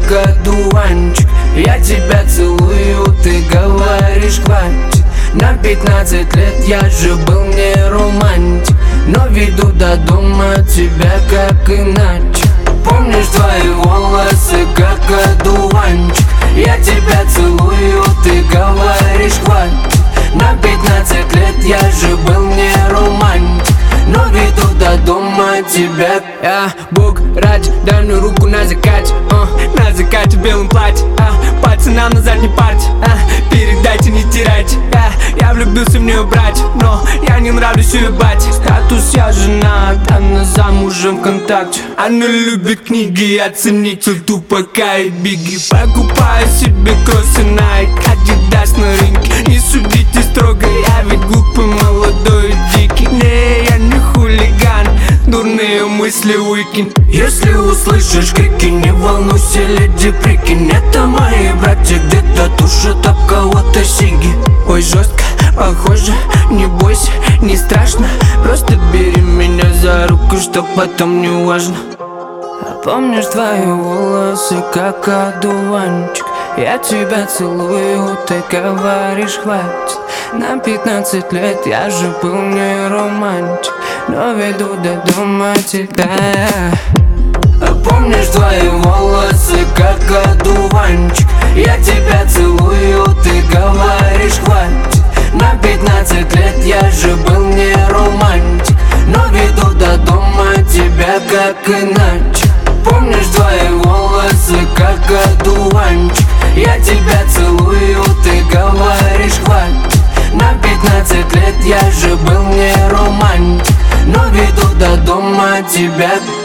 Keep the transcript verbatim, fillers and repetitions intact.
как одуванчик. Я тебя целую, ты говоришь хватит. На пятнадцать лет я же был не романтик, но веду до дома тебя как иначе. Помнишь твои волосы как одуванчик. Я тебя целую, ты говоришь хватит. На пятнадцать лет я же был не романтик, но веду до дома тебя. Я Бог ради, дай мне руку на закате, а, на закате в белом платье, а, пацанам на задней парте, а, передайте, не теряйте. Я, я влюбился в нее, братья, но я не нравлюсь ее бате. Статус я женат, она замужем ВКонтакте. Она любит книги, оценитель Тупака и Бигги. Покупаю себе кроссы Nike, Adidas на рынке. Не судите строго, я ведь глупый, молодой и дикий. Не, я не хулиган, дурные мысли выкинь. Если услышишь крики, не волнуйся, леди, прикинь. Это мои братья, где-то тушат об кого-то сиги. Ой, жестко, похоже, не бойся, не страшно. Просто бери меня за руку, чтоб потом не важно. А помнишь твои волосы как одуванчик. Я тебя целую, ты говоришь хватит. На пятнадцать лет я же был не романтик, но веду до дома тебя. А помнишь твои волосы как одуванчик. Я тебя целую, ты говоришь хватит. На пятнадцать лет я же был не романтик, но веду до дома тебя как иначе. Помнишь твои волосы как одуванчик. Я тебя целую, ты говоришь хватит. На пятнадцать лет я же был не романтик, но веду до дома тебя.